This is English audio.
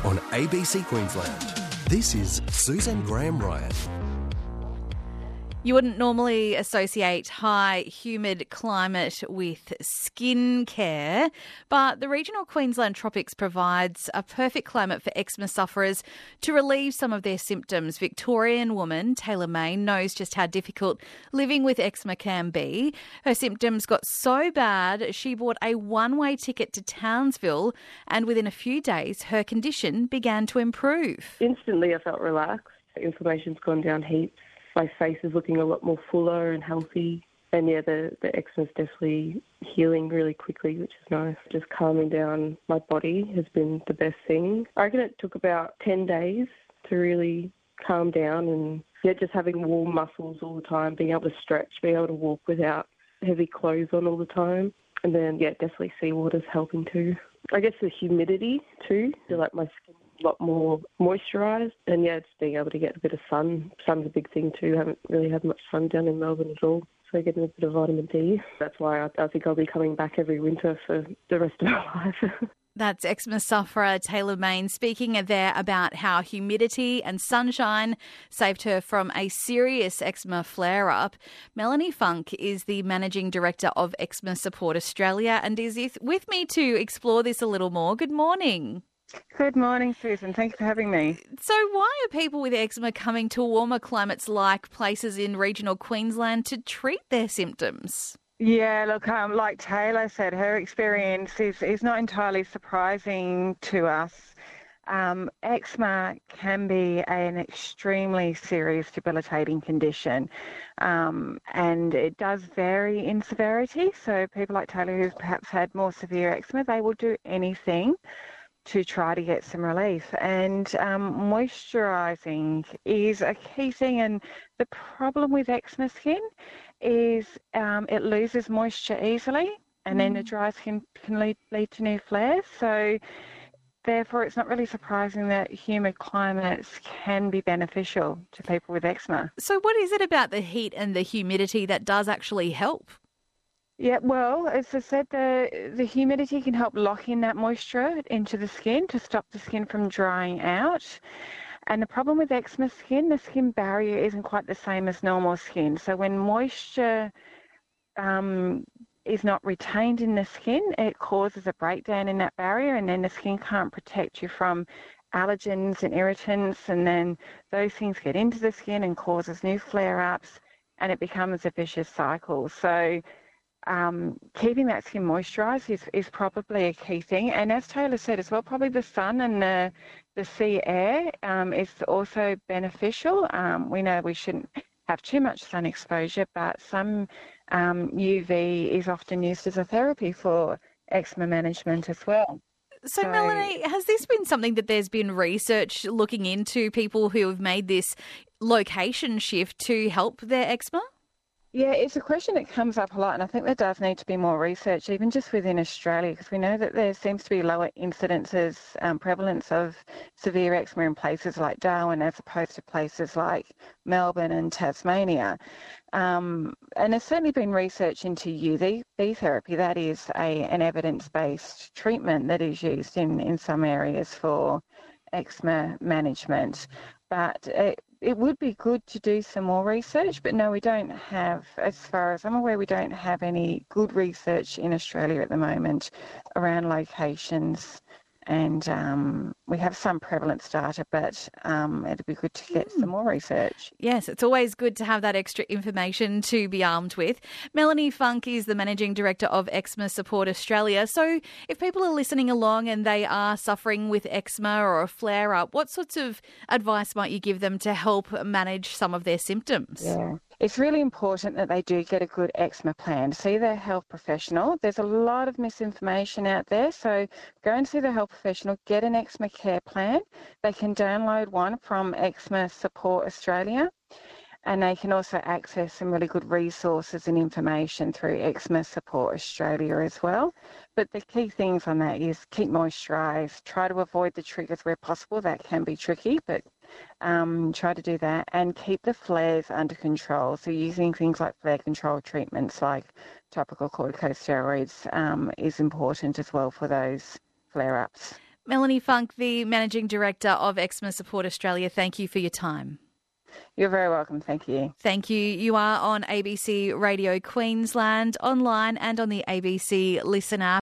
on ABC Queensland. This is Susan Graham-Ryan. You wouldn't normally associate high, humid climate with skin care, but the regional Queensland tropics provides a perfect climate for eczema sufferers to relieve some of their symptoms. Victorian woman Taylor Mayne knows just how difficult living with eczema can be. Her symptoms got so bad she bought a one-way ticket to Townsville, and within a few days her condition began to improve. Instantly I felt relaxed. Inflammation's gone down heaps. My face is looking a lot more fuller and healthy. And yeah, the eczema's definitely healing really quickly, which is nice. Just calming down my body has been the best thing. I reckon it took about 10 days to really calm down, and just having warm muscles all the time, being able to stretch, being able to walk without heavy clothes on all the time. And then, definitely seawater's helping too. I guess the humidity too. I feel like my skin a lot more moisturised, and just being able to get a bit of sun. Sun's a big thing too. I haven't really had much sun down in Melbourne at all, so getting a bit of vitamin D. That's why I think I'll be coming back every winter for the rest of my life. That's eczema sufferer Taylor Mayne speaking there about how humidity and sunshine saved her from a serious eczema flare-up. Melanie Funk is the Managing Director of Eczema Support Australia and is with me to explore this a little more. Good morning. Good morning, Susan. Thank you for having me. So why are people with eczema coming to warmer climates like places in regional Queensland to treat their symptoms? Yeah, look, like Taylor said, her experience is not entirely surprising to us. Eczema can be an extremely serious debilitating condition, and it does vary in severity. So people like Taylor who've perhaps had more severe eczema, they will do anything to try to get some relief. And moisturising is a key thing. And the problem with eczema skin is it loses moisture easily, and then the dry skin can lead to new flares. So therefore, it's not really surprising that humid climates can be beneficial to people with eczema. So what is it about the heat and the humidity that does actually help? Yeah, well, as I said, the humidity can help lock in that moisture into the skin to stop the skin from drying out. And the problem with eczema skin, the skin barrier isn't quite the same as normal skin. So when moisture is not retained in the skin, it causes a breakdown in that barrier, and then the skin can't protect you from allergens and irritants, and then those things get into the skin and causes new flare-ups, and it becomes a vicious cycle. So keeping that skin moisturised is probably a key thing. And as Taylor said as well, probably the sun and the sea air is also beneficial. We know we shouldn't have too much sun exposure, but some UV is often used as a therapy for eczema management as well. So Melanie, has this been something that there's been research looking into, people who have made this location shift to help their eczema? Yeah, it's a question that comes up a lot, and I think there does need to be more research, even just within Australia, because we know that there seems to be lower incidences, prevalence of severe eczema in places like Darwin as opposed to places like Melbourne and Tasmania. And there's certainly been research into UV therapy. That is an evidence-based treatment that is used in some areas for eczema management. But it would be good to do some more research, but no, we don't have, as far as I'm aware, we don't have any good research in Australia at the moment around locations, and we have some prevalence data, but it'd be good to get some more research. Yes, it's always good to have that extra information to be armed with. Melanie Funk is the Managing Director of Eczema Support Australia. So if people are listening along and they are suffering with eczema or a flare-up, what sorts of advice might you give them to help manage some of their symptoms? Yeah. It's really important that they do get a good eczema plan. See their health professional. There's a lot of misinformation out there, so go and see the health professional, get an eczema care plan. They can download one from Eczema Support Australia, and they can also access some really good resources and information through Eczema Support Australia as well. But the key things on that is keep moisturised, try to avoid the triggers where possible. That can be tricky, but try to do that, and keep the flares under control. So using things like flare control treatments like topical corticosteroids is important as well for those flare-ups. Melanie Funk, the Managing Director of Eczema Support Australia, thank you for your time. You're very welcome. Thank you. Thank you. You are on ABC Radio Queensland, online and on the ABC Listen app.